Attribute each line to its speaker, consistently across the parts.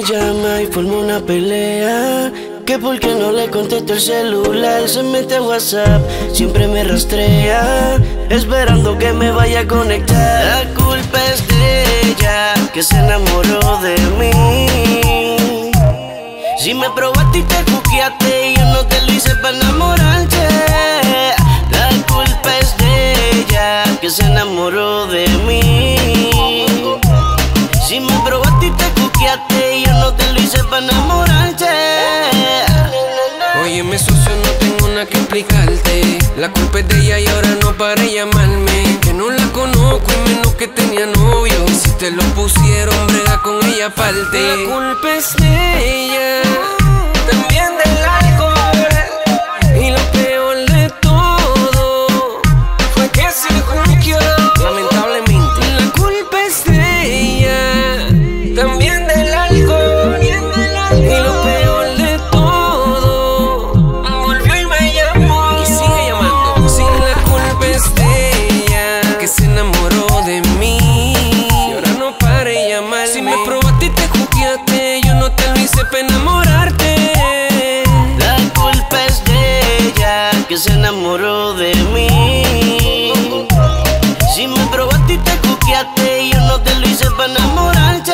Speaker 1: llama y forma una pelea, que porque no le contesto el celular, se mete a WhatsApp, siempre me rastrea, esperando que me vaya a conectar. La culpa es de ella, que se enamoró de mí. Si me probaste y te cuqueaste, y yo no te lo hice para enamorarte. La culpa es de ella, que se enamoró de mí. Si me probaste y te cuqueaste, y yo no te lo hice para enamorarte.
Speaker 2: Óyeme, socio, no tengo nada que explicarte. La culpa es de ella y ahora no para llamarme. Que no la conozco y menos que tenía novio. Y si te lo pusieron, brega con ella aparte. La culpa es de ella, también del alcohol. Y lo peor de todo fue que se junqueó, lamentablemente. La culpa es de ella, también del alcohol. Y lo peor de todo, volvió y me llamó. Y sigue llamando. Sí, la culpa es de ella, que se enamoró de mí. Y ahora no para de llamarme. Si me probaste y te juqueaste, yo no te lo hice para enamorarte.
Speaker 1: La culpa es de ella, que se enamoró de mí. Si me probaste y te cuqueaste, yo no te lo hice para enamorarte.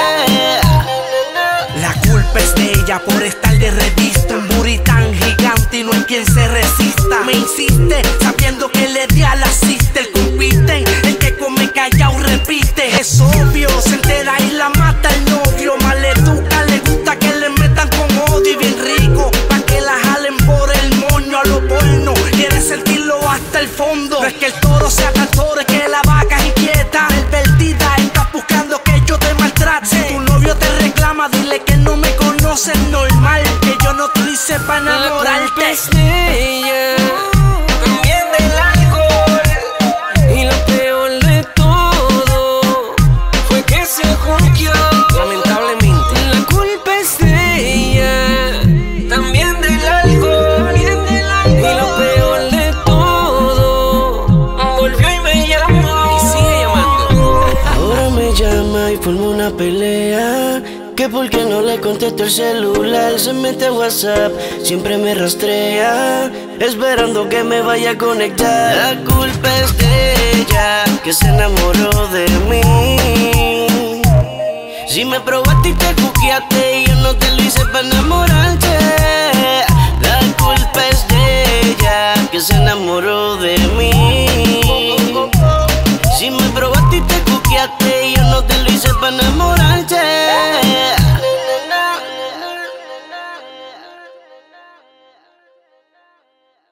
Speaker 3: La culpa es de ella por estar de revista. Un booty tan gigante y no hay quien se resista. Me insiste sabiendo que le di a la sister. Compiten, el que come callao repite. Es obvio, se entera y la mata el novio. Maleduca, le gusta que le metan con odio y bien rico, pa' que la jalen por el moño a lo porno. Quiere sentirlo hasta el fondo. No es que el toro sea tan toro, es que la vaca es inquieta. Pervertida, está buscando que yo te maltrate. Si tu novio te reclama, dile que no me conoces normal, que yo no te hice pa'
Speaker 2: La culpa
Speaker 3: enamorarte.
Speaker 2: es de ella, también del alcohol. Y lo peor de todo fue que se junqueó, lamentablemente. La culpa es de ella, también del alcohol. Y lo peor de todo, volvió y me llamó. Y sigue llamando.
Speaker 1: Ahora me llama y forma una pelea, que porque no le contesto el celular, se mete a WhatsApp, siempre me rastrea, esperando que me vaya a conectar. La culpa es de ella, que se enamoró de mí. Si me probaste y te cuqueaste, y yo no te lo hice para enamorarte. La culpa es de ella, que se enamoró de mí. Si me probaste y te cuqueaste, y yo no te lo hice para enamorarte.